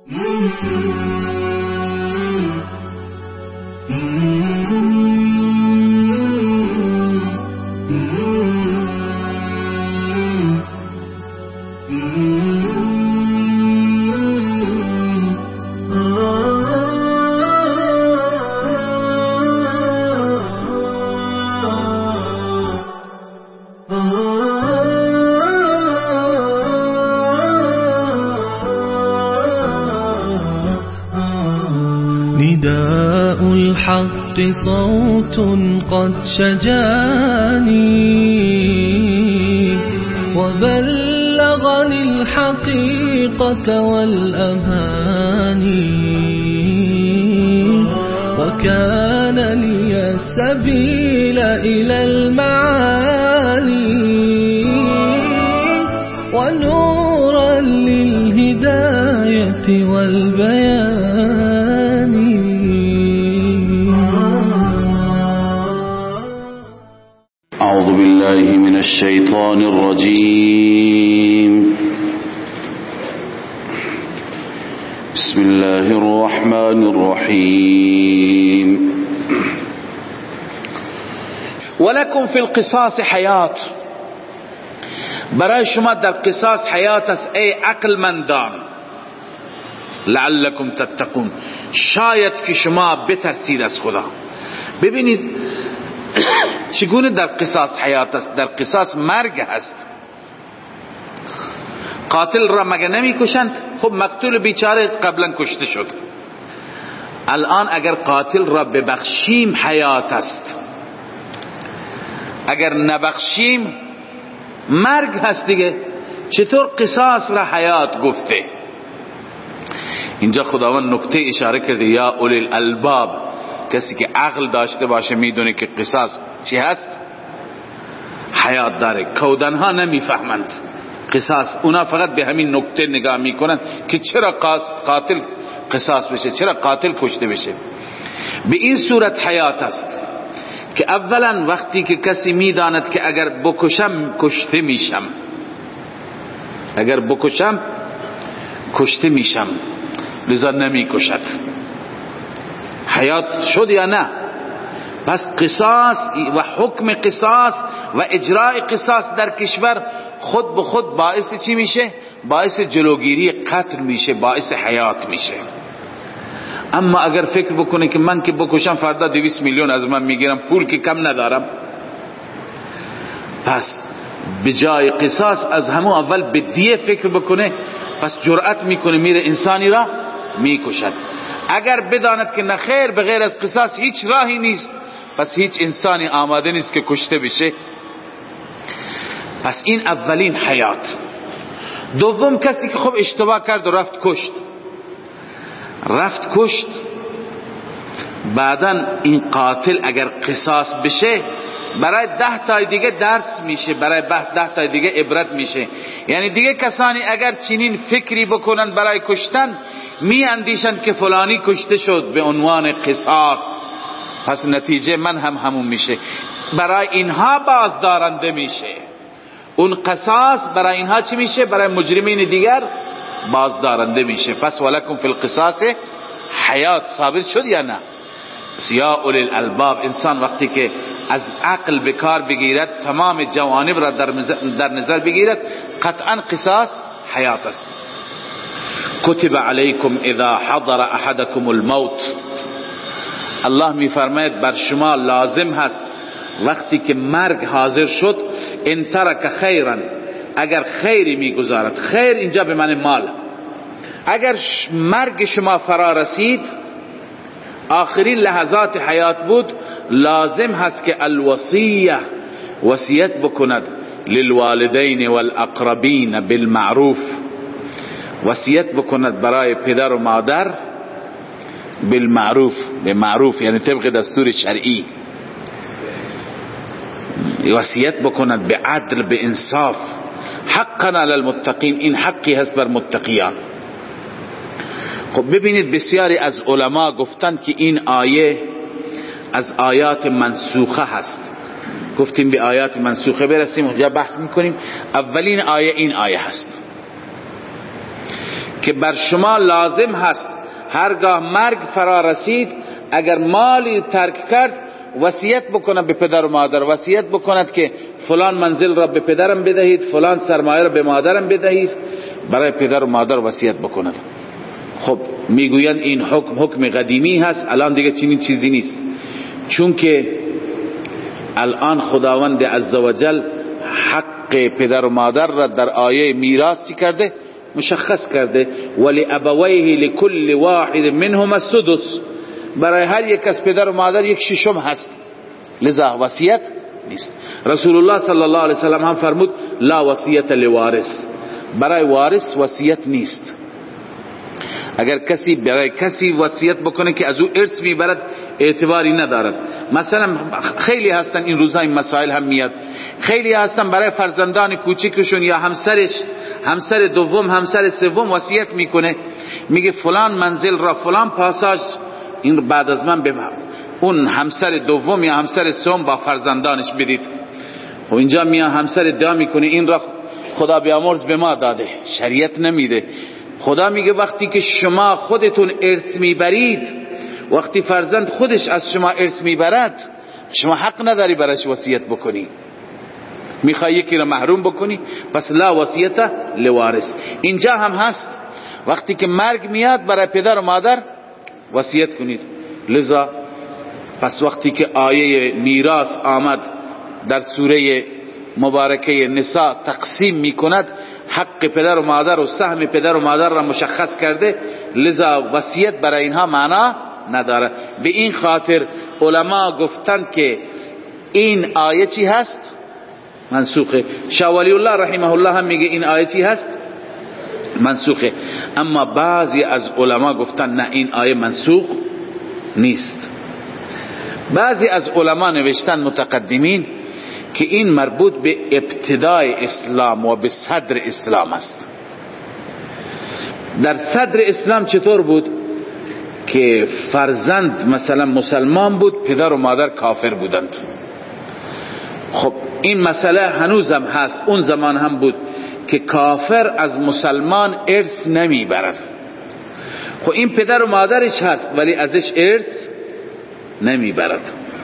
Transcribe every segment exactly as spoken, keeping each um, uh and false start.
نداء الحق صوت قد شجاني وبلغني الحقيقة والأماني وكان لي السبيل إلى المعالي ونورا للهداية والبيان. أعوذ بالله من الشيطان الرجيم. بسم الله الرحمن الرحيم. ولکم فی القصاص حیات، برای شما در قصاص حیات است ای عقل مندان، لعلکم تتقون، شاید که شما بترسید از خدا. ببینید چگونه در قصاص حیات است. در قصاص مرگ هست. قاتل را مگه نمی کشند؟ خب مقتول بیچاره قبلا کشته شد. الان اگر قاتل را ببخشیم حیات است، اگر نبخشیم مرگ هست دیگه. چطور قصاص را حیات گفته؟ اینجا خداوند نکته اشاره کرده، یا اولی الالباب، کسی که عقل داشته باشه میدونه که قصاص چی هست، حیات داره. کودنها نمیفهمند قصاص، اونا فقط به همین نکته نگاه میکنند که چرا قاتل قصاص بشه، چرا قاتل کشته بشه. به این صورت حیات است که اولا وقتی که کسی میداند که اگر بکشم کشته میشم، اگر بکشم کشته میشم، لذا نمی کشد. حیات شد یا نه؟ پس قصاص و حکم قصاص و اجراء قصاص در کشور خود به خود باعث چی میشه؟ باعث جلوگیری قتل میشه، باعث حیات میشه. اما اگر فکر بکنه که من که بکشم فردا دویست میلیون از من میگیرم، پول که کم ندارم، پس به جای قصاص از همون اول به دیه فکر بکنه، پس جرأت میکنه میره انسانی را میکشد. اگر بداند که نخیر به غیر از قصاص هیچ راهی نیست، پس هیچ انسانی آماده نیست که کشته بشه. پس این اولین حیات. دوم کسی که خب اشتباه کرد و رفت کشت، رفت کشت بعدن این قاتل اگر قصاص بشه برای ده تا دیگه درس میشه، برای ده تا دیگه عبرت میشه. یعنی دیگه کسانی اگر چنین فکری بکنن برای کشتن، می اندیشند که فلانی کشته شد به عنوان قصاص، پس نتیجه من هم همون میشه. برای اینها بازدارنده میشه. اون قصاص برای اینها چی میشه؟ برای مجرمین دیگر بازدارنده میشه. پس ولکم فی القصاص حیات ثابت شد یا نه؟ یا اولی الالباب، انسان وقتی که از عقل به کار بگیرد، تمام جوانب را در نظر بگیرد، قطعا قصاص حیات است. کتب علیکم اذا حضر احدکم الموت، الله می فرماید بر شما لازم هست وقتی که مرگ حاضر شد، ان ترک خیرا، اگر خیری می گذارد، خیر اینجا به معنی مال، اگر مرگ شما فرا رسید، آخرین لحظات حیات بود، لازم هست که الوصیه، وصیت بکند، للوالدین والاقربین بالمعروف، وصیت بکند برای پدر و مادر بالمعروف، به معروف یعنی طبق دستور شرعی، وصیت بکند به عدل، به انصاف. حقا علی المتقین، این حقی هست بر متقیان. خب ببینید بسیاری از علما گفتن که این آیه از آیات منسوخه هست. گفتیم به آیات منسوخه برسیم، اونجا بحث میکنیم. اولین آیه این آیه هست که بر شما لازم هست هرگاه مرگ فرا رسید اگر مالی ترک کرد وصیت بکنه به پدر و مادر، وصیت بکند که فلان منزل را به پدرم بدهید، فلان سرمایه را به مادرم بدهید، برای پدر و مادر وصیت بکند. خب میگویند این حکم حکم قدیمی هست، الان دیگه چنین چیزی نیست، چون که الان خداوند عزوجل حق پدر و مادر را در آیه میراث کرده، مشخص کرده ولی ابویه لکل واحد منهما السدس، برای هر یک از پدر و مادر یک ششم هست، لذا وصیت نیست. رسول الله صلی الله علیه وسلم هم فرمود لا وصیت لوارث، برای وارث وصیت نیست. اگر کسی برای کسی وصیت بکنه که از او ارث میبرد اعتباری ندارد. مثلا خیلی هستن این روزا این مسائل هم میاد، خیلی هستن برای فرزندان کوچکشون یا همسرش، همسر دوم همسر سوم وصیت میکنه، میگه فلان منزل را فلان پاساژ این بعد از من ببر، اون همسر دوم یا همسر سوم با فرزندانش بدید. و اینجا میاد همسر ادعا میکنه این را خدا بیامرز به ما داده، شریعت نمیده. خدا میگه وقتی که شما خودتون ارث میبرید، وقتی فرزند خودش از شما ارث میبرد، شما حق نداری برایش وصیت بکنی، میخوای یکی را محروم بکنی، پس لا وصیت لوارث. اینجا هم هست وقتی که مرگ میاد برای پدر و مادر وصیت کنید. لذا پس وقتی که آیه میراث آمد در سوره مبارکه نساء تقسیم میکند، حق پدر و مادر و سهم پدر و مادر را مشخص کرده، لذا وصیت برای اینها معنا نداره. به این خاطر علما گفتند که این آیه چی هست؟ منسوخه. شاه ولی الله رحمه الله هم میگه این آیه چی هست؟ منسوخه. اما بعضی از علما گفتن نه این آیه منسوخ نیست. بعضی از علما نوشتن متقدمین که این مربوط به ابتدای اسلام و به صدر اسلام است. در صدر اسلام چطور بود؟ که فرزند مثلا مسلمان بود، پدر و مادر کافر بودند. خب این مسئله هنوزم هست، اون زمان هم بود که کافر از مسلمان ارث نمی برد. خب این پدر و مادرش هست ولی ازش ارث نمی برد.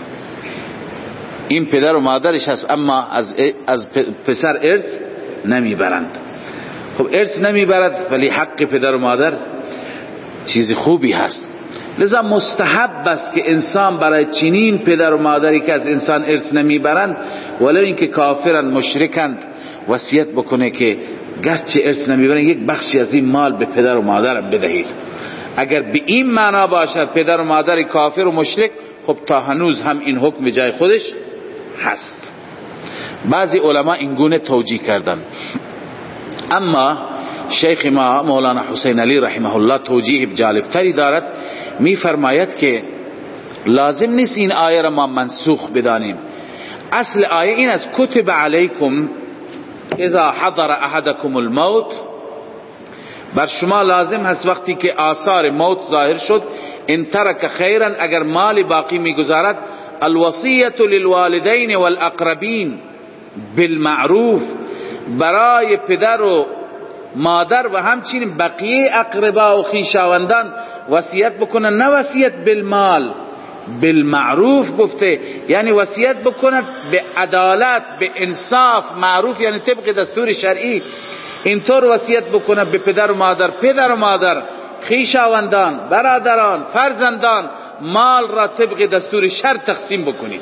این پدر و مادرش هست اما از از پسر ارث نمی برند. خب ارث نمی برد ولی حق پدر و مادر چیز خوبی هست. لذا مستحب است که انسان برای چنین پدر و مادری که از انسان ارث نمی برند، ولو اینکه کافرند مشرکند، وصیت بکنه که گرچه ارث نمی برند یک بخشی از این مال به پدر و مادرم بدهید. اگر به این معنا باشد پدر و مادر کافر و مشرک، خب تا هنوز هم این حکم جای خودش هست. بعضی علما این گونه توجیه کردن. اما شیخ ما مولانا حسین علی رحمه الله توجیه جالب تری دارد، می فرماید که لازم نیست این آیه را ما منسوخ بدانیم. اصل آیه این است کتب علیکم اذا حضر احدکم الموت، بر شما لازم هست وقتی که آثار موت ظاهر شد، ان ترک خیرا، اگر مالی باقی میگذارد، الوصیت للوالدین والاقربین بالمعروف، برای پدر و مادر و همچنین بقیه اقربا و خویشاوندان وصیت بکنن، نه وصیت بالمال، بالمعروف گفته، یعنی وصیت بکنن به عدالت، به انصاف، معروف یعنی طبق دستور شرعی. اینطور وصیت بکنن به پدر و مادر، پدر و مادر، خویشاوندان، برادران، فرزندان، مال را طبق دستور شرع تقسیم بکنید.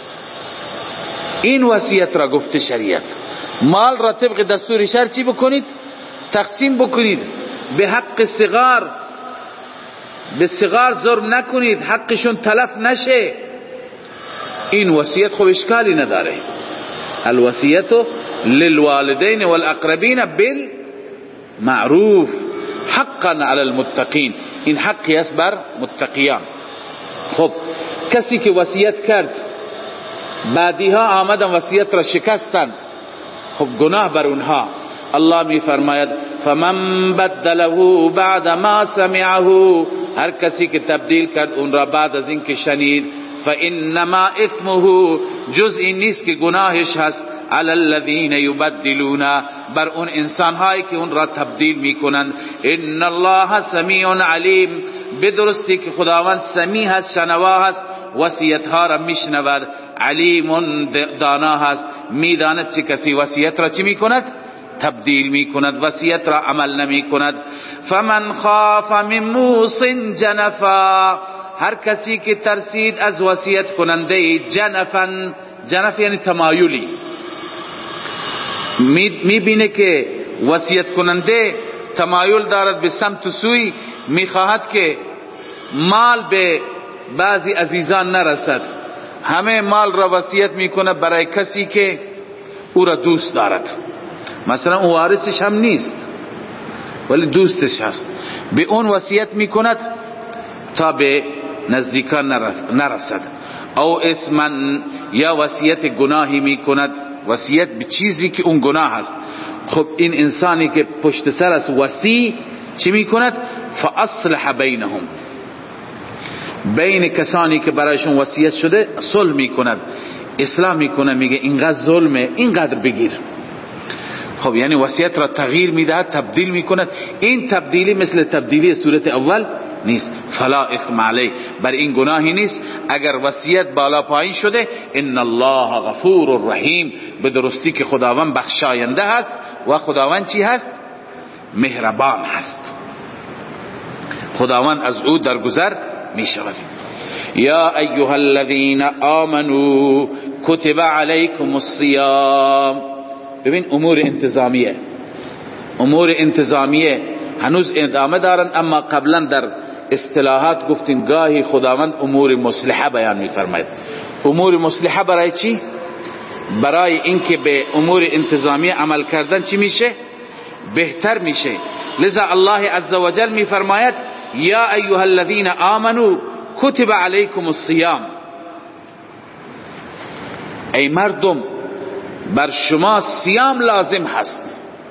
این وصیت را گفته شریعت، مال را طبق دستور شرع چی بکنید؟ تقسیم بکنید. به حق صغار، به صغار ظلم نکنید، حقشون تلف نشه. این وصیت خب اشکالی نداره. الوصیت للوالدین والاقربین بالمعروف حقا علی المتقین، این حقی است بر متقیان. خب کسی که وصیت کرد بعدی ها آمدن وصیت را شکستند، خب گناه بر اونها. الله می فرماید فمن بدله بعد ما سمعه، هر کسی که تبدیل کرد اون را بعد از این که شنید، فانما اثمه، جز این نیست که گناهش هست علی الذین یبدلون، بر اون انسان هایی که اون را تبدیل میکنند. ان الله سمیع علیم، بدرستی که خداوند سمیع هست، شنوا هست، وصیت ها را میشنود. علیم، دانا هست، میداند چه کسی وصیت را چی میکند؟ تبدیل میکند، وصیت را عمل نمیکند. فمن خاف من موص جنفا، هر کسی که ترسید از وصیت کننده جنفن، جنف یعنی تمایلی، میبینه که وصیت کننده تمایل دارد به سمت و سوی، میخواهد که مال به بعضی عزیزان نرسد، همه مال را وصیت میکنه برای کسی که او را دوست دارد. مثلا او وارثش هم نیست ولی دوستش هست، به اون وصیت میکند تا به نزدیکان نرسد. او اسمن، یا وصیت گناهی میکند، وصیت به چیزی که اون گناه هست. خب این انسانی که پشت سر از وصی چی میکند؟ فاصلح بینهم، بین کسانی که برایشون وصیت شده صلح میکند، اصلاح میکنه، میگه اینقدر ظلمه، اینقدر بگیر. خب یعنی وصیت را تغییر میدهد، تبدیل میکند. این تبدیلی مثل تبدیلی صورت اول نیست. فلا اثم علی، بر این گناهی نیست اگر وصیت بالا پایین شده. ان الله غفور رحیم، به درستی که خداوند بخشاینده هست و خداوند چی هست؟ مهربان هست. خداوند از او درگذر می شود. یا ایها الذین آمنوا کتب علیکم الصیام. ببین امور انتظامیه، امور انتظامیه هنوز ادامه دارن، اما قبلا در اصطلاحات گفتیم گاهی خداوند امور مصلحه بیان می فرماید. امور مصلحه برای چی؟ برای اینکه به امور انتظامیه عمل کردن چی میشه؟ بهتر میشه. لذا الله عزوجل می فرماید یا ایها الذین آمنوا کتب علیکم الصیام، ای مردم بر شما صیام لازم هست.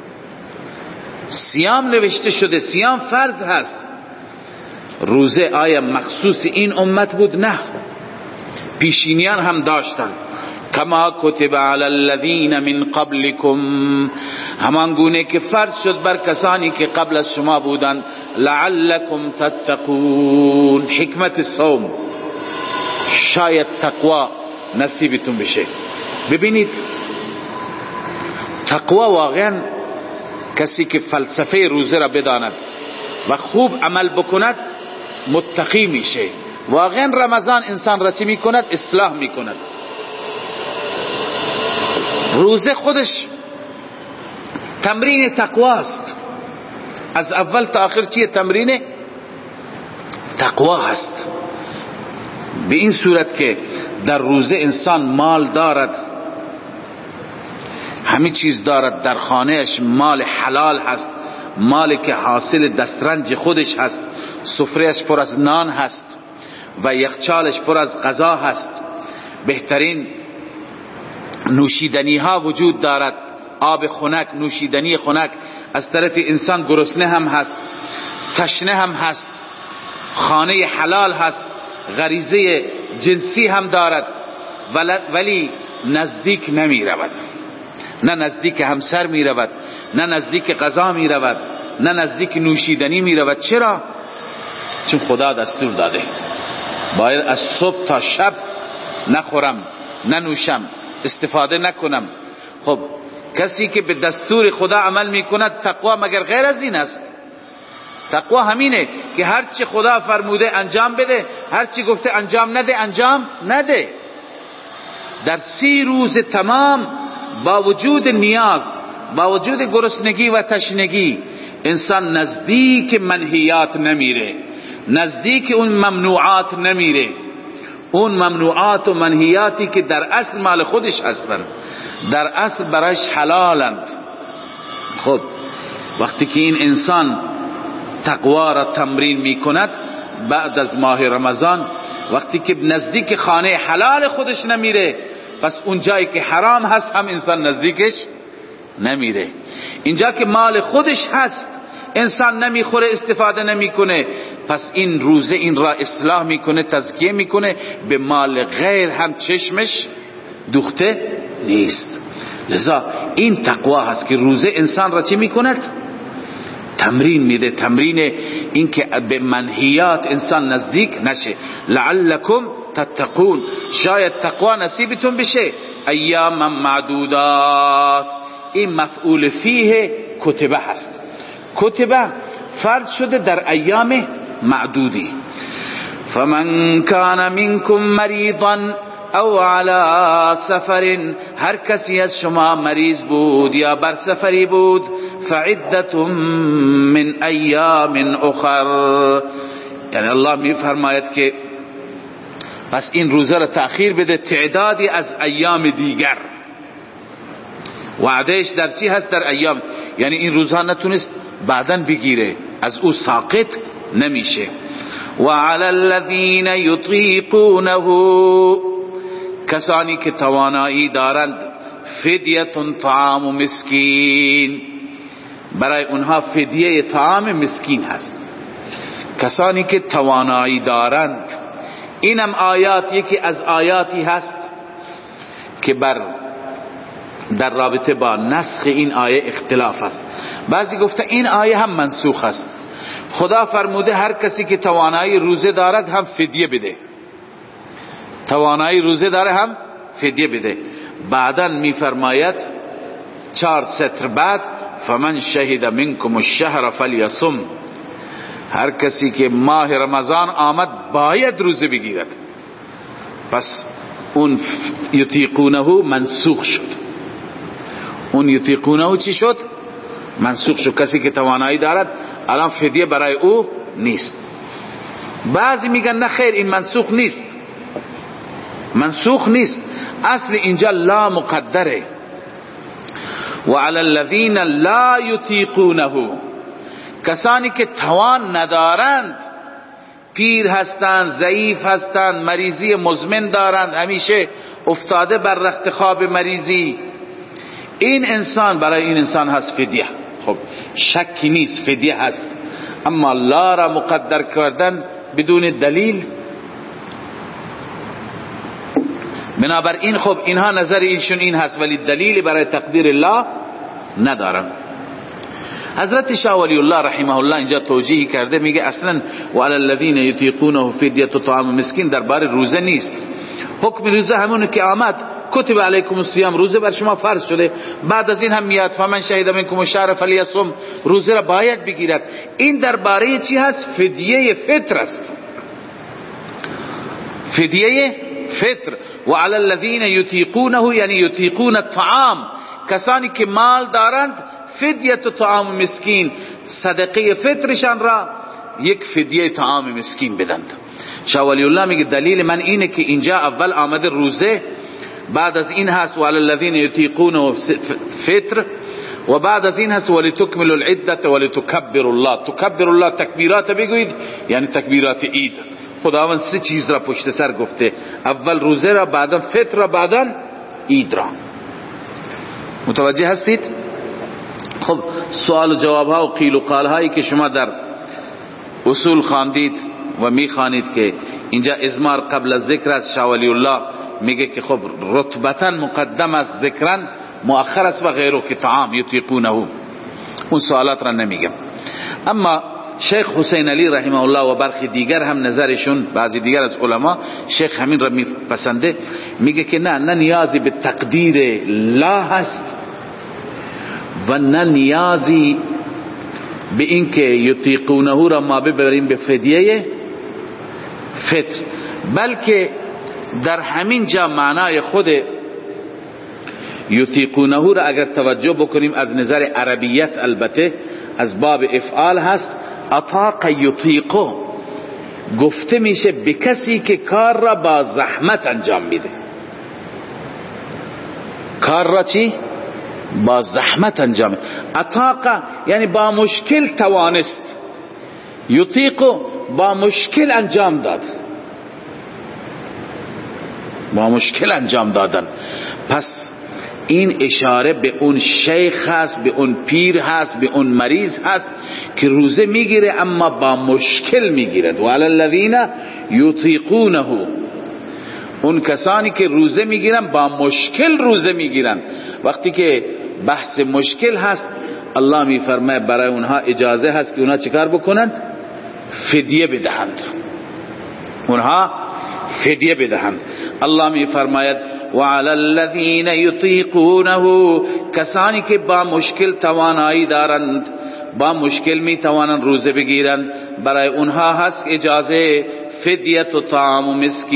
صیام نوشته شده، صیام فرض هست. روزه آیا مخصوص این امت بود؟ نه، پیشینیان هم داشتن. کما کتب علی الذین من قبلکم، همان گونه که فرض شد بر کسانی که قبل از شما بودند. لعلکم تتقون، حکمت صوم، شاید تقوا نصیبتون بشه. ببینید تقوا واقعا کسی که فلسفه روزه را بداند و خوب عمل بکند متقی میشه. واقعا رمضان انسان را چی میکند؟ اصلاح میکند. روزه خودش تمرین تقواست، از اول تا آخر چیه؟ تمرین تقوا هست. به این صورت که در روزه انسان مال دارد، همه چیز دارد، در خانهش مال حلال هست، مالی که حاصل دسترنج خودش هست، سفرهش پر از نان هست و یخچالش پر از غذا هست، بهترین نوشیدنی ها وجود دارد، آب خنک، نوشیدنی خنک. از طرف انسان گرسنه هم هست، تشنه هم هست، خانه حلال هست، غریزه جنسی هم دارد، ولی نزدیک نمی رود. نه نزدیک همسر می رود، نه نزدیک غذا می رود، نه نزدیک نوشیدنی می رود. چرا؟ چون خدا دستور داده باید از صبح تا شب نخورم، ننوشم، استفاده نکنم. خب کسی که به دستور خدا عمل می کند، تقوا مگر غیر از این است؟ تقوا همینه که هرچی خدا فرموده انجام بده، هرچی گفته انجام نده انجام نده. در سی روز تمام با وجود نیاز، با وجود گرسنگی و تشنگی، انسان نزدیک منهیات نمیره، نزدیک اون ممنوعات نمیره. اون ممنوعات و منهیاتی که در اصل مال خودش هستند، در اصل برایش حلالند. خب وقتی که این انسان تقوا را تمرین می کند بعد از ماه رمضان، وقتی که نزدیک خانه حلال خودش نمیره، پس اون جایی که حرام هست هم انسان نزدیکش نمیره. اینجا که مال خودش هست انسان نمیخوره، استفاده نمیکنه، پس این روزه این را اصلاح میکنه، تزکیه میکنه، به مال غیر هم چشمش دوخته نیست. لذا این تقوا هست که روزه انسان را چی میکند؟ تمرین میده، تمرین این که به منهیات انسان نزدیک نشه. لعلکم تتقون، شاید تقوا نصیبتون بشه. ایام معدودات، این مفعول فیه کتبه هست. کتبه فرض شده در ایام معدودی. فمن کان منکم مریضا او علی سفر، هر کسی از شما مریض بود یا بر سفری بود، فعدت من ایام اخر، یعنی الله می فرماید که پس این روزه را تأخیر بده تعدادی از ایام دیگر. وعدهش در چی هست؟ در ایام، یعنی این روزها نتونست بعدن بگیره، از او ساقط نمیشه. وعلى الذين يطيقونه، کسانی که توانایی دارند، فدیه طعام مسکین، برای اونها فدیه طعام مسکین هست. کسانی که توانایی دارند، اینم آیات یکی از آیاتی هست که بر در رابطه با نسخ این آیه اختلاف است. بعضی گفته این آیه هم منسوخ است. خدا فرموده هر کسی که توانایی روزه دارد هم فدیه بده، توانایی روزه داره هم فدیه بده. بعداً می فرماید چهار سطر بعد فمن شهد منکم الشهر فلیصم، هر کسی که ماه رمضان آمد باید روزه بگیرد. پس اون یطیقونه منسوخ شد. اون یطیقونه چی شد؟ منسوخ شد. کسی که توانایی دارد الان فدیه برای او نیست. بعضی میگن نه خیر، این منسوخ نیست، منسوخ نیست، اصل اینجا لا مقدره. وعلى الذين لا يطيقونه، کسانی که توان ندارند، پیر هستند، ضعیف هستند، مریضی مزمن دارند، همیشه افتاده بر رخت خواب مریضی، این انسان، برای این انسان هست فدیه. خب شکی نیست فدیه هست، اما لا را مقدر کردن بدون دلیل، بنابراین خب اینها نظر ایشون این هست ولی دلیلی برای تقدیر الله ندارن. حضرت شاه ولی الله رحمه الله اینجا توجیه کرده، میگه اصلا وعلى الذين يطيقونه فدیه طعام مسکین درباره روزه نیست. حکم روزه همونه که آمد کتب علیکم الصیام، روزه بر شما فرض شده. بعد از این هم میاد فمن شهد منکم الشهر فلیصم، روزه را باید بگیرد. این درباره چی هست؟ فدیه فطر است، فدیه فطر. وعلى الذين يطيقونه یعنی یطیقون الطعام، کسانی که مال دارند، فدیه طعام مسکین، صدقه فطرشان را یک فدیه طعام مسکین بدند. شاه ولی الله میگه دلیل من اینه که اینجا اول آمده روزه، بعد از این هست وعلى الذين يطيقونه فطر، و بعد از این هست ولتکملوا العده ولتکبروا الله. تکبر الله تکبیرات بگوید، یعنی تکبیرات عید. خداوند سه چیز را پشت سر گفته، اول روزه را، بعدا فطر را، بعدا عید را. متوجه هستید؟ خب سوال و جواب ها و قیل و قال هایی که شما در اصول خواندید و می خوانید که اینجا ازمار قبل از ذکر از شاه ولی الله میگه که خب رتبتا مقدم از ذکرن مؤخر است و غیره که طعام یطیقونه، اون سوالات را نمیگم. اما شیخ حسین علی رحمه الله و برخی دیگر هم نظرشون، بعضی دیگر از علما شیخ همین را میپسنده، میگه که نه نه نیازی به تقدیر لا هست و نه نیازی به این که یطیقونه را ما ببریم به فدیه فطر، بلکه در همین جا معنای خود یطیقونه را اگر توجه بکنیم از نظر عربیت، البته از باب افعال هست، اطاق یطیقو گفته میشه به کسی که کار را با زحمت انجام میده. کار را چی؟ با زحمت انجام میده. اطاق یعنی با مشکل توانست، یطیقو با مشکل انجام داد، با مشکل انجام دادن. پس این اشاره به اون شیخ هست، به اون پیر هست، به اون مریض هست که روزه میگیره اما با مشکل میگیرد. وعلى الذین یطیقونه، اون کسانی که روزه میگیرن با مشکل روزه میگیرن. وقتی که بحث مشکل هست الله میفرماید برای اونها اجازه هست که اونها چیکار بکنند؟ فدیه بدهند. اونها فدیه بدهند. الله میفرماید وعلى الذين يطيقونه، کسانی که با مشکل توانایی دارند، با مشکل می توانند روزه بگیرند، برای اونها هست اجازه فدیه طعام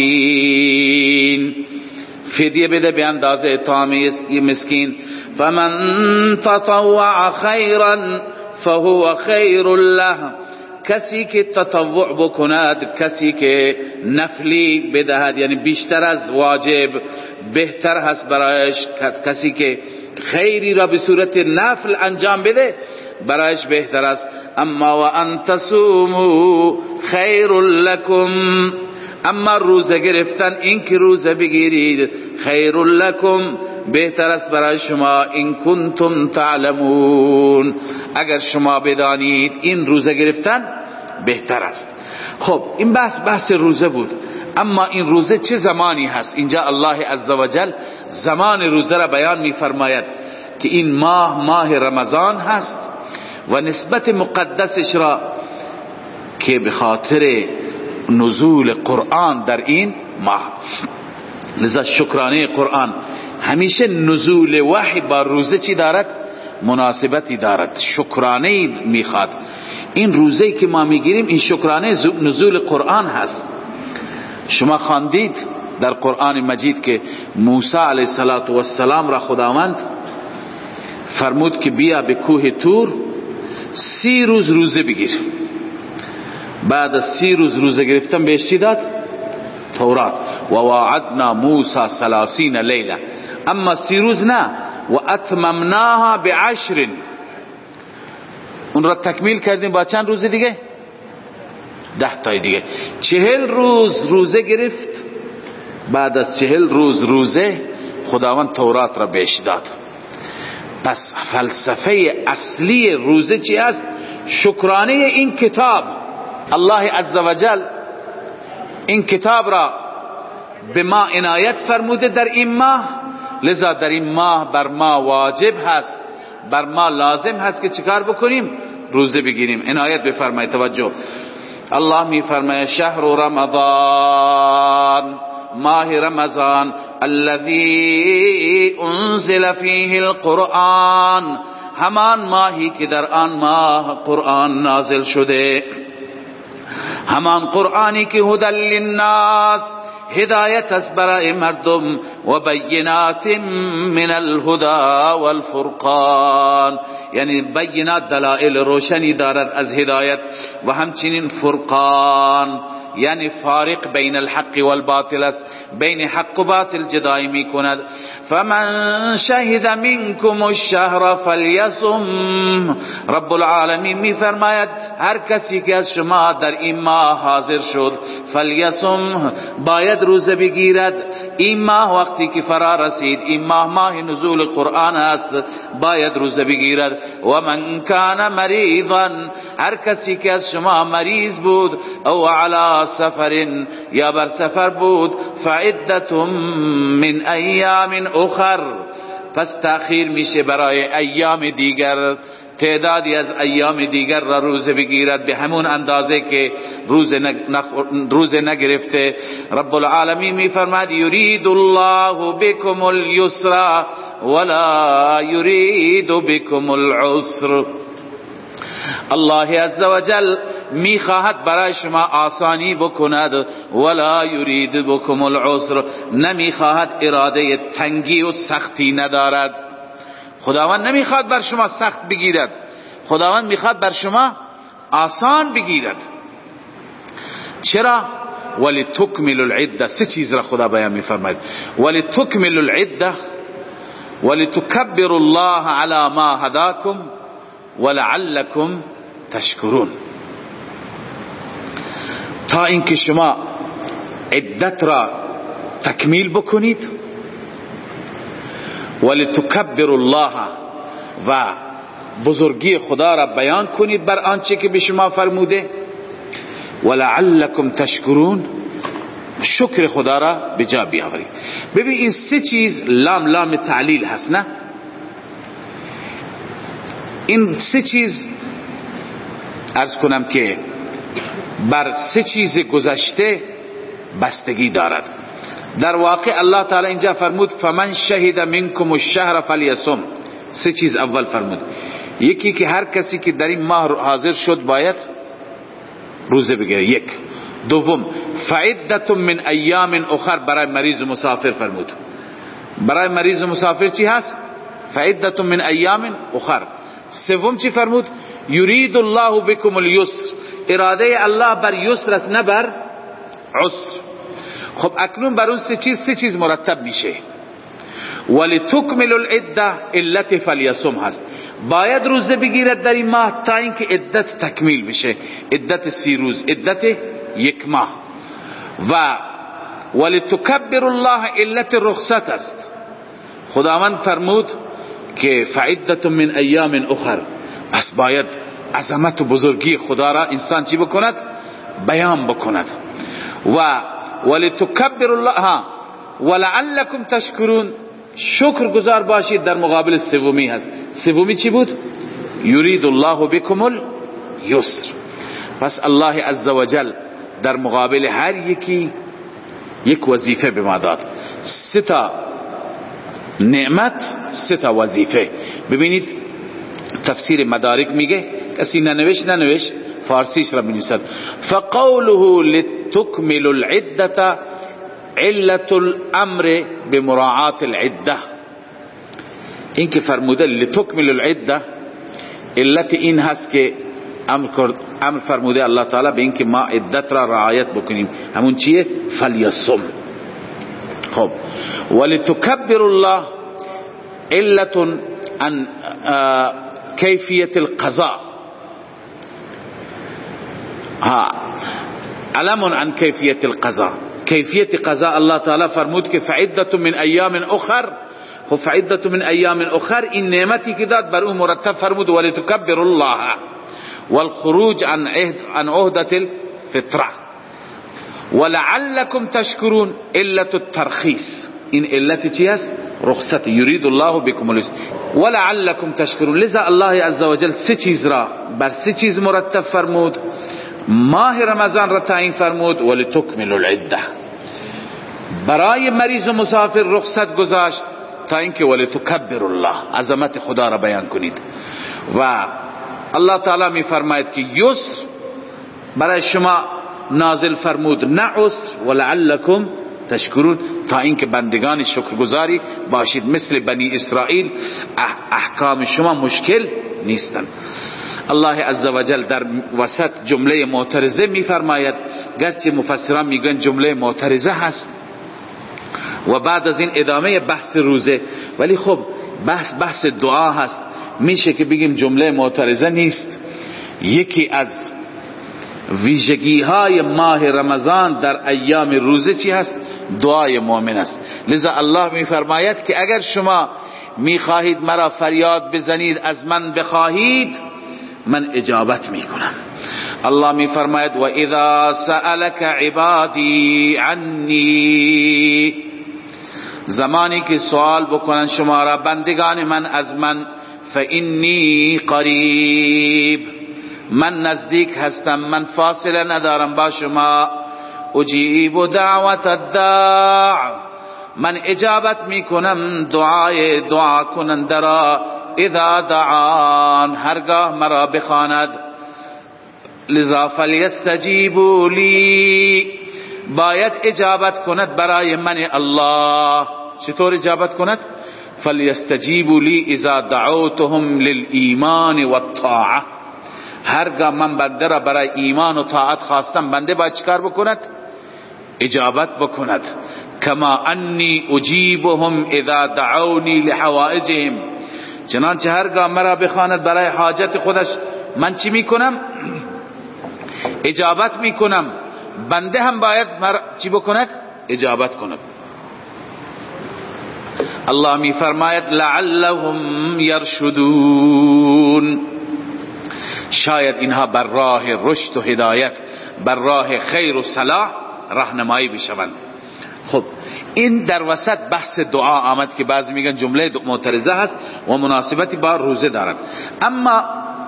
مسکین، فدیه بده به اندازه طعام مسکین. فمن تطوع خیرا فهو خیر له، کسی که تطوع بکند، کسی که نفلی بدهد یعنی بیشتر از واجب، بهتر هست برایش. کسی که خیری را به صورت نفل انجام بده برایش بهتر است. اما و ان تصوموا خیر لکم، اما روزه گرفتن، این که روزه بگیرید، خیر لکم، بهتر است برای شما، این کنتم تعلمون، اگر شما بدانید این روزه گرفتن بهتر است. خب این بحث بحث روزه بود. اما این روزه چه زمانی هست؟ اینجا الله عزوجل زمان روزه را بیان می فرماید که این ماه ماه رمضان هست و نسبت مقدسش را که به خاطر نزول قرآن در این ماه. لذا شکرانه قرآن همیشه نزول وحی با روزه چی دارد؟ مناسبتی دارد، شکرانه میخواد. این روزه که ما میگیریم این شکرانه نزول قرآن هست. شما خواندید در قرآن مجید که موسی علیه السلام را خداوند فرمود که بیا به کوه طور سی روز روزه بگیر. بعد از سی روز روزه گرفتن بهش چی داد؟ تورات. و وعدنا موسی ثلاثین لیله، اما سی روز نه، و اتممناها بعشر، اون را تکمیل کردیم با چند روز دیگه؟ ده تای دیگه. چهل روز روزه گرفت. بعد از چهل روز روزه خداوند تورات را بهش داد. پس فلسفه اصلی روزه چی است؟ شکرانه این کتاب. الله عزوجل این کتاب را به ما عنایت فرموده در این ماه، لذا در این ماه بر ما واجب هست، بر ما لازم هست که چیکار بکنیم؟ روزه بگیریم. عنایت بفرمایید، توجه. الله می فرماید شهر رمضان، ماه رمضان، الذي انزل فيه القرآن، همان ماهی که در آن ماه قرآن نازل شده، همان قرآنی که هدی للناس، هدایت است برای مردم، و بینات من الهدى والفرقان، یعنی بینات دلائل روشنی دارد از هدایت، و همچنین فرقان یعنی فارق بین الحق والباطل است، بین حق و باطل جدایی می کند. فمن شهد منکم الشهر فلیصم، رب العالمین می فرماید هر کسی که از شما در این ماه حاضر شد، فلیصم، باید روزه بگیرد. این ماه وقتی که فرا رسید، این ماه ماه نزول قرآن است، باید روزه بگیرد. و من کان مریضا، هر کسی که از شما مریض بود، او علی سفر، یا بر سفر بود، فعدت من ایام اخر، پس تأخیر میشه برای ایام دیگر، تعدادی از ایام دیگر را روزه بگیرد به همون اندازه که روزه روزه نگرفته. رب العالمین میفرماد یرید الله بكم اليسر ولا یرید بكم العسر، الله عزوجل میخواهد برای شما آسانی بکند، ولا یرید بكم العسر، نمیخواهد اراده تنگی و سختی ندارد. خداوند نمیخواد بر شما سخت بگیرد، خداوند میخواد بر شما آسان بگیرد. چرا؟ ولتکملوا العده، سه چیز را خدا بیان میفرماید. ولتکملوا العده ولتکبروا الله على ما هداكم ولعلكم تشکرون، تا اینکه شما عدت را تکمیل بکنید، ولتکبروا الله، و بزرگی خدا را بیان کنید بر آنچه که به شما فرموده، ولعلکم تشکرون، شکر خدا را به جا بیاورید. ببین این سه چیز لام لام تعلیل هست، نه؟ این سه چیز عرض کنم که بر سه چیز گذشته بستگی دارد. در واقع الله تعالی اینجا فرمود فمن شهد منکم الشهر فلیصم. سه چیز اول فرمود، یکی که هر کسی که در این ماه حاضر شد باید روزه بگیره، یک. دوم فعدت من ایام اخر، برای مریض و مسافر فرمود. برای مریض و مسافر چی هست؟ فعدت من ایام اخر. سوم چی فرمود؟ یرید الله بكم اليسر، اراده الله بر یسر است نه بر عسر. خب اکنون بر اون سه چیز سه چیز مرتب میشه. ولتکمل العده، علت فلیصم هست، باید روزه بگیرد در این ماه تا اینکه عدت تکمیل بشه، عدت سی روز، عدت یک ماه. و ولتکبر الله، علت رخصت است. خداوند فرمود که فعدت من ایام اخر، پس باید عظمت و بزرگی خدا را انسان چی بکند؟ بیان بکند. و ولتکبر الله ها ولعلکم تشکرون، شکر گزار باشید. در مقابل سومی هست. سومی چی بود؟ یرید الله بكم اليسر. پس الله عزوجل در مقابل هر یکی یک وظیفه به ما داد. سه تا نعمت، سه تا وظیفه. ببینید تفسیر مدارک میگه، کسی ننوشت ننوشت فارسیش را بنویسد. فقوله لتکمل العدة علت الامر بمراعات العده. این که فرموده لتکمل العده، علت این هست که امر فرموده الله تعالی به این که ما عدت را رعایت بکنیم. همون چیه؟ فلیصم. خب ولتکبر الله علت عن کیفیت القضاء، ها علم عن کیفیت القضاء. کیفیت قضاء الله تعالی فرمود که فعدت من ایام اخر. خب فعدت من ایام اخر این نعمتی که داد بر اون مرتب فرمود ولتکبر الله والخروج عن عهد عن عهدة الفطره ولعلكم تشکرون، علت الترخیص. این علت چی است؟ رخصت. یرید الله بكم اليسر ولعلكم تشکرون. لذا الله عزوجل سه چیز را بر سه چیز مرتب فرمود. ماه رمضان را تعیین فرمود ولتکمل العده، برای مریض و مسافر رخصت گذاشت تا اینکه ولتکبر الله، عظمت خدا را بیان کنید. و الله تعالی می فرماید که یسر برای شما نازل فرمود نه عسر، ولعلکم تشکرون، تا اینکه بندگان شکرگزاری باشید. مثل بنی اسرائیل احکام شما مشکل نیستند. الله عزوجل در وسط جمله معترضه می فرماید، گرچه مفسران میگن جمله معترضه هست و بعد از این ادامه بحث روزه، ولی خب بحث بحث دعا هست، میشه که بگیم جمله معترضه نیست. یکی از ویژگی های ماه رمضان در ایام روزه چی هست؟ دعای مؤمن است. لذا الله می فرماید که اگر شما می خواهید مرا فریاد بزنید، از من بخواهید، من اجابت می کنم. الله می فرماید و اذا سألك عبادی عنی، زمانی که سوال بکنن شما را بندگان من از من، فإنی قریب، من نزدیک هستم، من فاصله ندارم با شما. اجیب دعوت الداع، من اجابت می کنم دعای دعا کننده را، اذا دعان، هرگاه مرا بخواند. لذا فلیستجیبوا لی، باید اجابت کند برای من الله. چطور اجابت کند؟ فلیستجیبوا لی اذا دعوتهم للایمان والطاعه، هرگاه من بنده را برای ایمان و طاعت خواستم، بنده باید چکار بکند؟ اجابت بکند. کما انی اجیبهم اذا دعونی لحوائجهم، چنانچه هرگاه مرا بخواند برای حاجت خودش، من چی میکنم؟ اجابت میکنم. بنده هم باید مرا چی بکند؟ اجابت کند. الله می فرماید لعلهم یرشدون، شاید اینها بر راه رشد و هدایت، بر راه خیر و صلاح راهنمایی بشوند. خب این در وسط بحث دعا آمد که بعضی میگن جمله معترضه هست و مناسبتی با روزه دارد، اما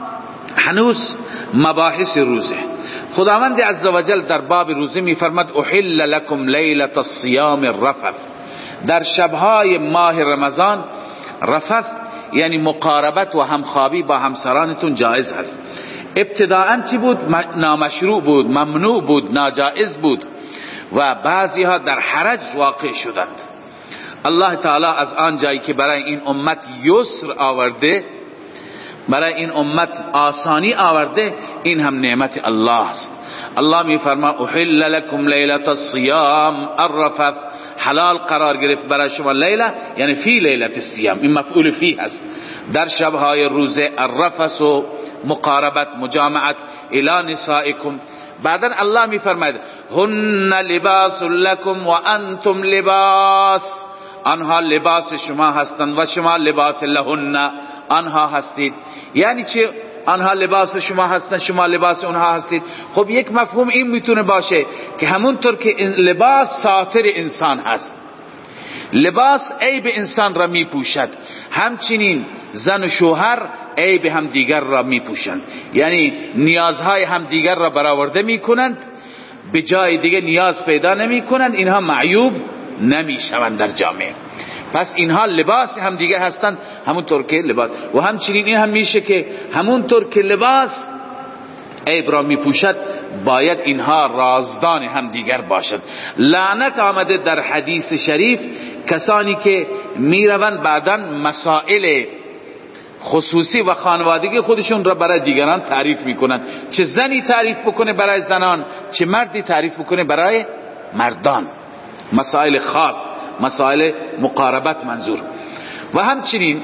هنوز مباحث روزه. خداوند عزوجل در باب روزه میفرماد احل لکم لیلة الصیام الرفث، در شبهای ماه رمضان رفث یعنی مقاربت و همخوابی با همسرانتون جایز هست. ابتداءً چی بود؟ نامشروع بود، ممنوع بود، ناجائز بود و بعضی ها در حرج واقع شدند. الله تعالی از آن جایی که برای این امت یسر آورده، برای این امت آسانی آورده، این هم نعمت الله است. الله می فرما احل لکم لیلة الصیام الرفث، حلال قرار گرفت برای شما لیله یعنی فی لیلة الصیام، این مفعول فی هست، در شبهای روزه. الرفث و مقاربت، مجامعت الی نسائکم. بعدن الله می فرماید هن لباس لکم و انتم لباس، آنها لباس شما هستند و شما لباس لهن، آنها هستید. یعنی چه؟ آنها لباس شما هستند، شما لباس اونها هستید. خب یک مفهوم این میتونه باشه که همونطور که لباس ساتر انسان هست، لباس عیب انسان را میپوشد، همچنین زن و شوهر عیب هم دیگر را میپوشند، یعنی نیازهای هم دیگر را برآورده میکنند، به جای دیگه نیاز پیدا نمیکنند، اینها معیوب نمیشوند در جامعه. پس اینها لباس هم دیگر هستند، همونطور که لباس. و همچنین این هم میشه که همونطور که لباس عیب را میپوشد، باید اینها رازدان هم دیگر باشد. لعنت آمده در حدیث شریف کسانی که میروند بعداً مسائل خصوصی و خانوادگی خودشون را برای دیگران تعریف میکنند، چه زنی تعریف بکنه برای زنان، چه مردی تعریف بکنه برای مردان، مسائل خاص، مسائل مقاربت منظور. و همچنین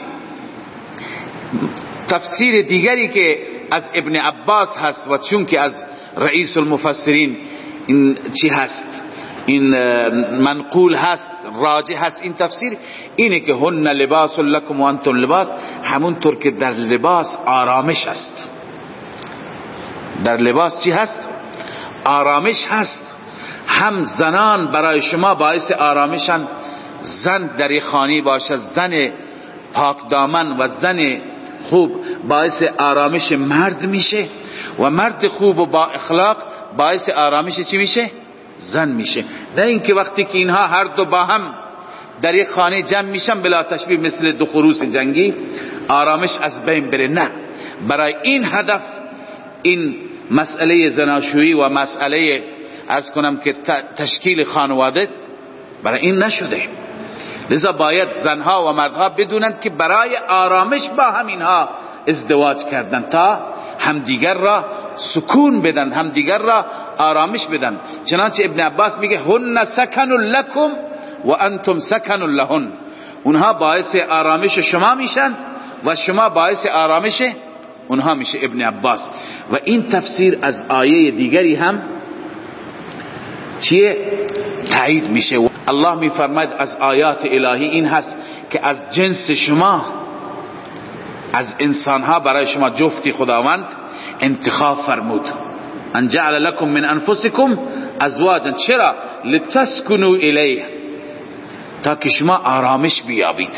تفسیر دیگری که از ابن عباس هست و چون که از رئیس المفسرین این چی هست، این منقول هست، راجح هست، این تفسیر اینه که هن لباس لکم و انتم لباس، همونطور که در لباس آرامش هست، در لباس چی هست؟ آرامش هست. هم زنان برای شما باعث آرامشن، زن در خانه باشه، زن پاک دامن و زن خوب باعث آرامش مرد میشه و مرد خوب و با اخلاق باعث آرامش چی میشه؟ زن میشه. نه اینکه وقتی که اینها هر دو با هم در یک خانه جمع میشن بلا تشبیه مثل دو خروس جنگی آرامش از بین بره. نه، برای این هدف این مسئله زناشویی و مسئله عرض کنم که تشکیل خانواده برای این نشده. لذا باید زنها و مردها بدونند که برای آرامش با هم اینها ازدواج کردن تا همدیگر را سکون بدن، همدیگر را آرامش بدن. چنانچه ابن عباس میگه هن سکن لکم و انتم سکن لهن، اونها باعث آرامش شما میشن و شما باعث آرامش اونها میشه. ابن عباس. و این تفسیر از آیه دیگری هم چیه؟ تایید میشه. الله میفرماید از آیات الهی این هست که از جنس شما، از انسانها برای شما جفتی خداوند انتخاب فرمود. ان جعل لكم من انفسكم ازواجا، چرا؟ لتسكنوا الیه، تا که شما آرامش بیابید.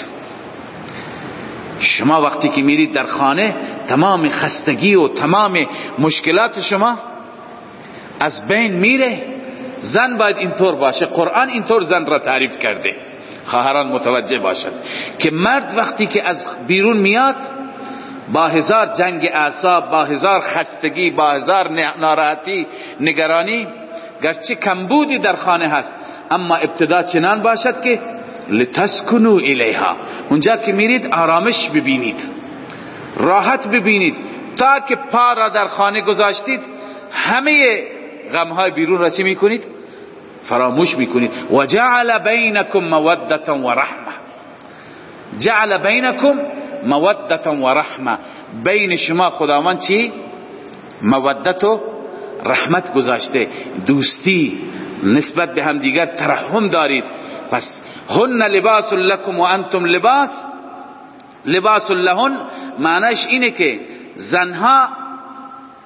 شما وقتی که میرید در خانه تمام خستگی و تمام مشکلات شما از بین میره. زن باید اینطور باشه، قرآن اینطور زن را تعریف کرده. خواهران متوجه باشند که مرد وقتی که از بیرون میاد با هزار جنگ اعصاب، با هزار خستگی، با هزار ناراحتی، نگرانی، گرچه کمبودی در خانه هست، اما ابتدا چنان باشد که لتسکنوا الیها، اونجا که میرید آرامش ببینید، راحت ببینید، تا که پا را در خانه گذاشتید همه غمهای بیرون را چی میکنید؟ فراموش میکنید. و جعل بینکم مودة و رحمه، جعل بینکم مودة و رحمه، بین شما خداوند چی؟ مودت و رحمت گذاشته، دوستی نسبت به هم دیگر، ترحم دارید. پس هن لباس لکم و انتم لباس، لباس لهن معنیش اینه که زنها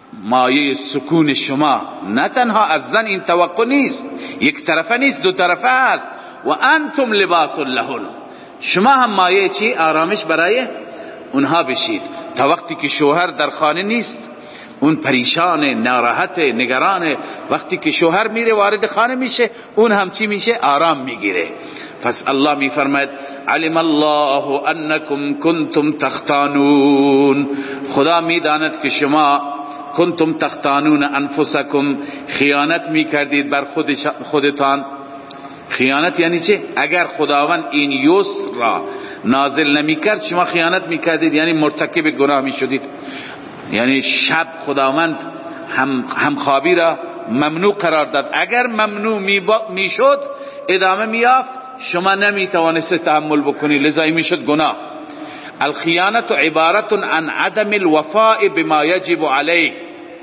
مایه سکون شما. نه تنها از زن این توقع نیست، یک طرفه نیست، دو طرفه هست. و انتم لباس لهن، شما هم مایه چی؟ آرامش برای اونها بشید. تا وقتی که شوهر در خانه نیست اون پریشان، ناراحت، نگران. وقتی که شوهر میره وارد خانه میشه اون هم چی میشه؟ آرام میگیره. پس الله میفرماید علم الله انکم کنتم تختانون، خدا میداند که شما کنتم تختانون انفسکم، خیانت میکردید بر خود خودتان. خیانت یعنی چه؟ اگر خداوند این یسر را نازل نمیکرد شما خیانت میکردید، یعنی مرتکب گناه میشدید. یعنی شب خداوند هم همخوابی را ممنوع قرار داد، اگر ممنوع میشد ادامه میافت شما نمیتوانست تحمل بکنی، لذا میشد گناه. الخیانت عبارت عن عدم الوفاء بما یجب علیه.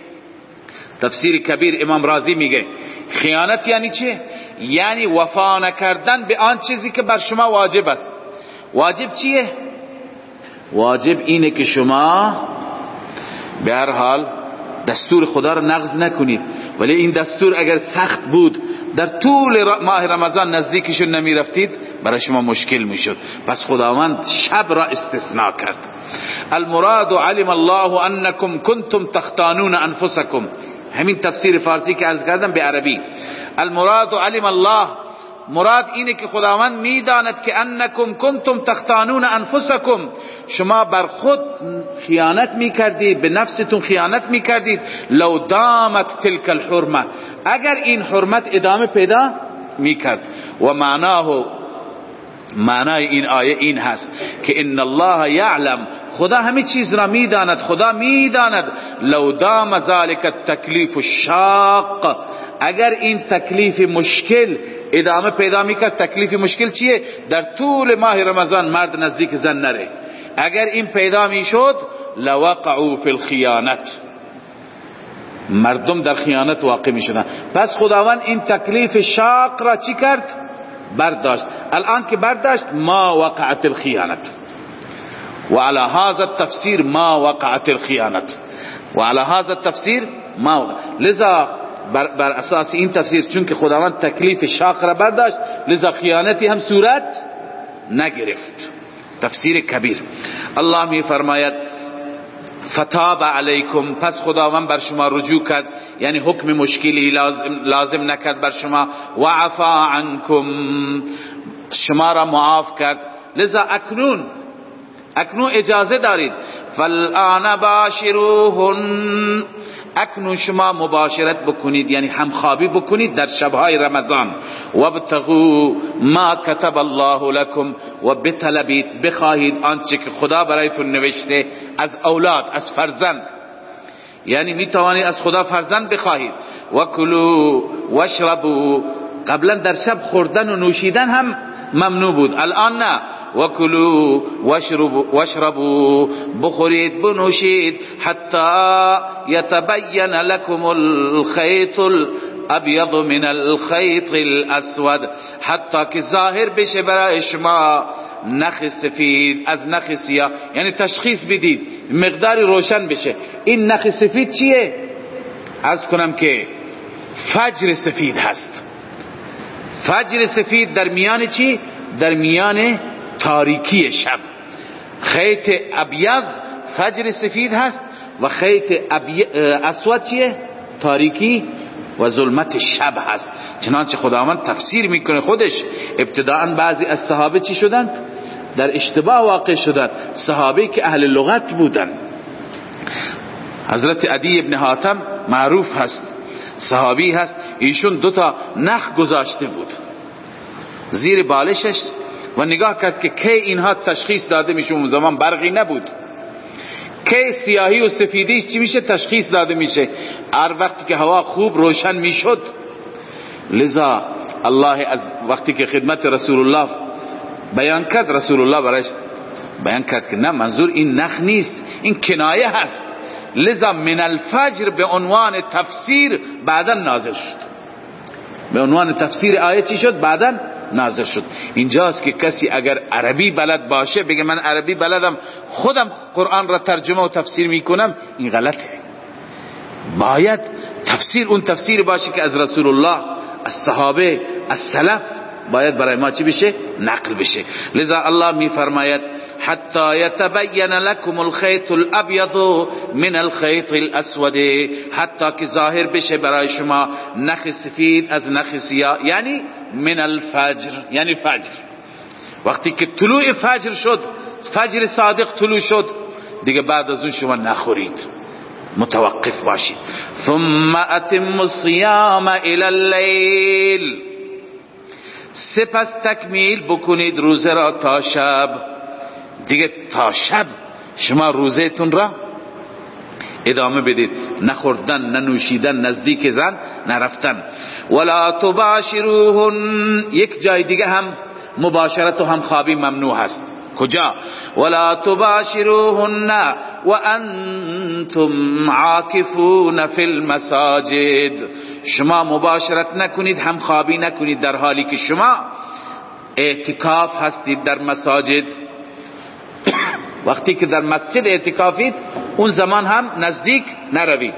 تفسیر کبیر امام رازی میگه خیانت یعنی چه؟ یعنی وفا نکردن به آن چیزی که بر شما واجب است. واجب چیه؟ واجب اینه که شما به هر حال دستور خدا را نقض نکنید، ولی این دستور اگر سخت بود در طول ماه رمضان نزدیکشون نمی رفتید برای شما مشکل می شد. پس خداوند شب را استثناء کرد. المراد علم الله انکم کنتم تختانون انفسکم، همین تفسیر فارسی که عرض کردم به عربی. المراد علم الله، مراد اینه که خداوند میداند که انکم کنتم تختانون انفسکم، شما بر خود خیانت میکردید، به نفستون خیانت میکردید. لو دامت تلک الحرمه، اگر این حرمت ادامه پیدا میکرد. و معناه، معنای این آیه این هست که ان الله یعلم، خدا همه چیز را میداند. خدا میداند لو دام ذلك التکلیف الشاق، اگر این تکلیف مشکل ادامه پیدا میکرد. تکلیف مشکل چیه؟ در طول ماه رمضان مرد نزدیک زن نره. اگر این پیدا میشد لوقعوا فی الخیانت، مردم در خیانت واقع میشدن. پس خداوند این تکلیف شاق را چی کرد؟ برداشت. الان که برداشت ما وقعت الخیانت، و على هذا التفسیر ما وقعت الخیانت، و على هذا التفسیر ما وقعت. لذا بر, بر اساس این تفسیر چون که خداوند تکلیف شاق را برداشت لذا خیانتی هم صورت نگرفت. تفسیر کبیر. الله می فرماید فتاب علیکم، پس خداوند بر شما رجوع کرد، یعنی حکم مشکلی لازم, لازم نکرد بر شما. و عفا عنکم، شما را معاف کرد. لذا اکنون اکنون اجازه دارید. فالآن باشروهن، اکنون شما مباشرت بکنید، یعنی همخوابی بکنید در شبهای رمضان. وابتغوا ما كتب الله لكم، و بطلبید، بخواهید آنچه که خدا برایتون نوشته از اولاد، از فرزند. یعنی می توانید از خدا فرزند بخواهید. و کلوا واشربوا، قبلا در شب خوردن و نوشیدن هم ممنوع بود، الان نه. و کلوا واشربوا، بخورید بنوشید. حتی یتبین لكم الخیط الابیض من الخیط الاسود، حتی که ظاهر بشه برای شما نخ سفید از نخ سیاه، یعنی تشخیص بدید، مقداری روشن بشه. این نخ سفید چیه؟ عرض کنم که فجر سفید هست. فجر سفید در میان چی؟ در میان تاریکی شب. خیط ابیض فجر سفید هست و خیط اسود چیه؟ تاریکی و ظلمت شب هست. چنانچه خداوند تفسیر میکنه خودش. ابتداءً بعضی از صحابه چی شدند؟ در اشتباه واقع شدند. صحابه که اهل لغت بودند. حضرت عدی ابن حاتم معروف هست، صحابی هست. ایشون دوتا نخ گذاشته بود زیر بالشش و نگاه کرد که کی اینها تشخیص داده میشه. اون زمان برقی نبود. کی سیاهی و سفیدیش چی میشه؟ تشخیص داده میشه. هر وقتی که هوا خوب روشن میشد. لذا الله از وقتی که خدمت رسول الله بیان کرد، رسول الله برایش بیان کرد که نه، منظور این نخ نیست، این کنایه هست. لذا من الفجر به عنوان تفسیر بعدا نازل شد. به عنوان تفسیر آیه چی شد؟ بعدا نازل شد. اینجاست که کسی اگر عربی بلد باشه بگه من عربی بلدم، خودم قرآن را ترجمه و تفسیر میکنم، این غلطه. باید تفسیر اون تفسیر باشه که از رسول الله، از صحابه، از سلف باید برای ما چی بشه؟ نقل بشه. لذا الله می فرماید حتی یتبین لکم الخیط الابیض من الخیط الاسود، حتی که ظاهر بشه برای شما نخ سفید از نخ سیاه، یعنی من الفجر، یعنی فجر. وقتی که طلوع فجر شد، فجر صادق طلوع شد، دیگه بعد از اون شما نخورید، متوقف باشید. ثم اتم الصیام الى اللیل، سپس تکمیل بکنید روزه را تا شب. دیگه تا شب شما روزهتون را ادامه بدید، نخوردن، ننوشیدن، نزدیک زن نرفتن. ولا تباشروهن، یک جای دیگه هم مباشرت و همخوابی ممنوع هست. کجا؟ ولا تباشروهن وانتم عاکفون فی المساجد، شما مباشرت نکنید، همخوابی نکنید در حالی که شما اعتکاف هستید در مساجد. وقتی که در مسجد اعتکافید اون زمان هم نزدیک نروید.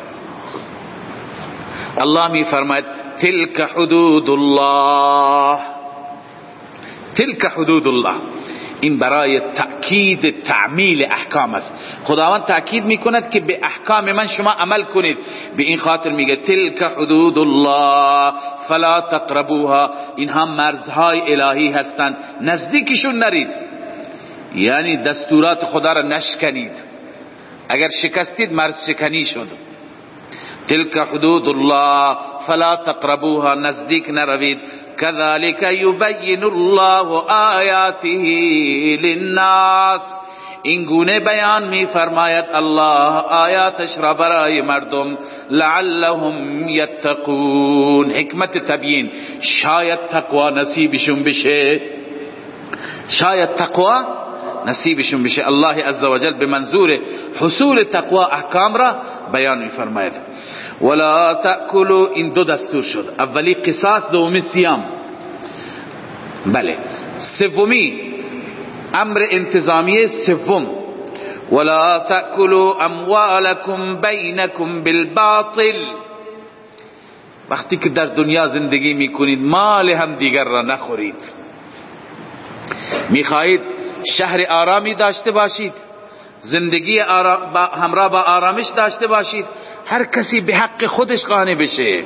الله می فرماید تلک حدود الله، تلک حدود الله، این برای تأکید تعمیل احکام است. خداوند تأکید میکند که به احکام من شما عمل کنید. به این خاطر میگه تلک حدود الله فلا تقربوها، اینها مرزهای الهی هستند، نزدیکشون نرید، یعنی دستورات خدا را نشکنید. اگر شکستید مرز شکنی شد. تلک حدود الله فلا تقربوها، نزدیک نروید. كذلك يبين الله آیاته للناس، این گونه بیان می فرماید الله آیاتش را برای مردم، لعلهم یتقون، حکمت تبیین، شاید تقوا نصیبشون بشه، شاید تقوا نصیبشون بشه. الله عزوجل به منظور حصول تقوا احکام را بیان می فرماید. ولا تأکلوا، این دو دستور شد، اولی قصاص، دومی صیام. بله، سومی امر انتظامی سوم، ولا تأکلوا اموالکم بینکم بالباطل، وقتی که در دنیا زندگی میکنید مال هم دیگر را نخورید. میخواهید شهر آرامی داشته باشید، زندگی آرام با همراه با آرامش داشته باشید، هر کسی به حق خودش قانع بشه.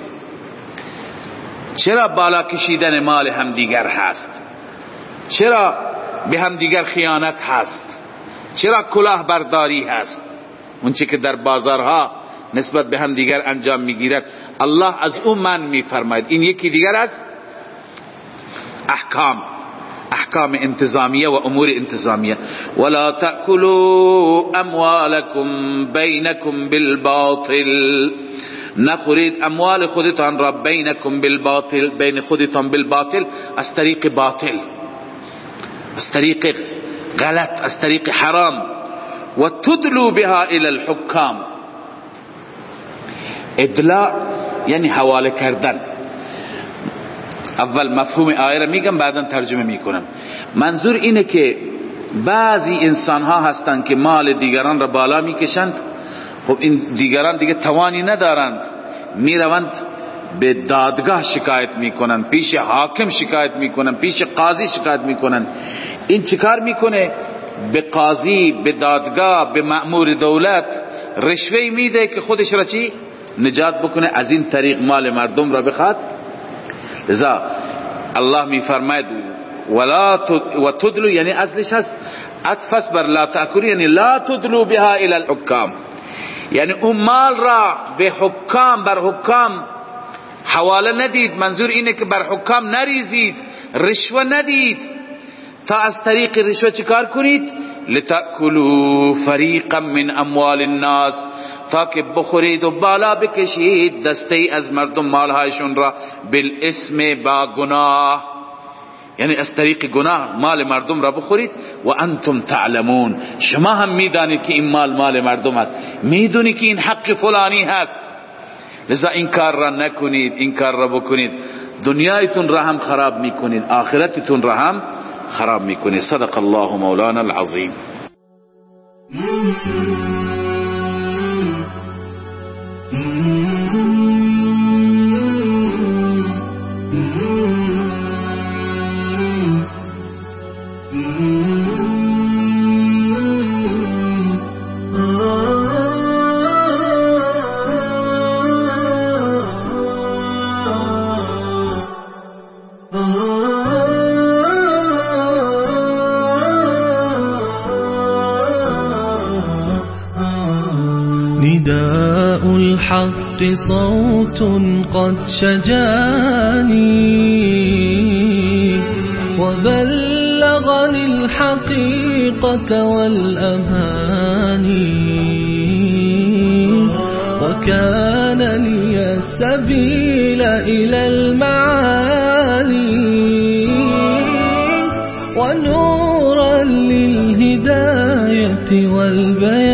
چرا بالا کشیدن مال همدیگر هست؟ چرا به همدیگر خیانت هست؟ چرا کلاه برداری هست؟ اون چی که در بازارها نسبت به همدیگر انجام میگیرد الله از اون من میفرماید. این یکی دیگر از احکام، احکام انتظامیه و امور انتظامیه. ولا تأکلوا اموالکم بینکم بالباطل، نخورید اموال خودتان را بینکم بالباطل، بین خودتان بالباطل، از طریق باطل، از طریق غلط، از طریق حرام. و تدلوا بها الى الحکام، ادلاء یعنی حواله کردن. اول مفهوم آیه را میگم بعدا ترجمه میکنم. منظور اینه که بعضی انسان ها هستند که مال دیگران را بالا میکشند، خب این دیگران دیگه توانی ندارند، میروند به دادگاه شکایت میکنن، پیش حاکم شکایت میکنن، پیش قاضی شکایت میکنن. این چیکار میکنه؟ به قاضی، به دادگاه، به مأمور دولت رشوه میده که خودش را چی؟ نجات بکنه، از این طریق مال مردم را بخواد. لذا الله میفرماید ولا و تدلو، یعنی اصلش هست عطف بر لا تأکلوا، یعنی لا تدلو بها الى الحکام، یعنی اون مال را به حکام، بر حکام حواله ندید. منظور اینه که بر حکام نریزید، رشوه ندید، تا از طریق رشوه چیکار کنید؟ لتأکلوا فریقا من اموال الناس، تا که بخورید و بالا بکشید دسته از مردم مالهایشون را، بالاسم، با گناه، یعنی از طریق گناه مال مردم را بخورید. و انتم تعلمون، شما هم میدانید که این مال مال مردم است، میدونید که این حق فلانی هست، لذا این کار را نکنید. این کار را بکنید دنیایتون را هم خراب میکنید، آخرتتون را هم خراب میکنید. صدق الله مولانا العظیم. Mm-hmm. نداء الحق صوت قد شجاني وبلغني الحقيقة والأماني وكان لي السبيل إلى المعالي ونورا للهداية والبيان